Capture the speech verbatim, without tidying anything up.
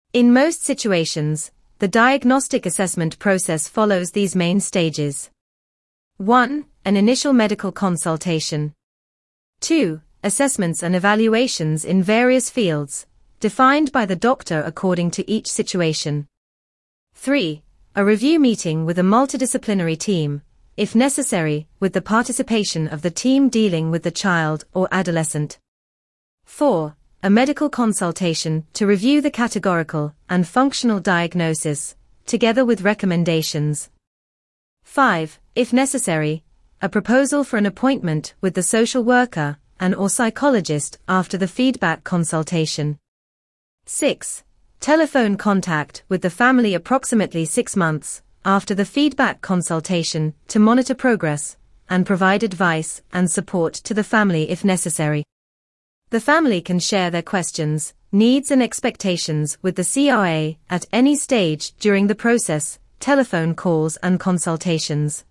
In most situations, the diagnostic assessment process follows these main stages. one. An initial medical consultation. two. Assessments and evaluations in various fields, defined by the doctor according to each situation. three. A review meeting with a multidisciplinary team, if necessary, with the participation of the team dealing with the child or adolescent. four. A medical consultation to review the categorical and functional diagnosis, together with recommendations. five. If necessary, a proposal for an appointment with the social worker and or psychologist after the feedback consultation. six. Telephone contact with the family approximately six months after the feedback consultation to monitor progress and provide advice and support to the family if necessary. The family can share their questions, needs and expectations with the C R A at any stage during the process, telephone calls and consultations.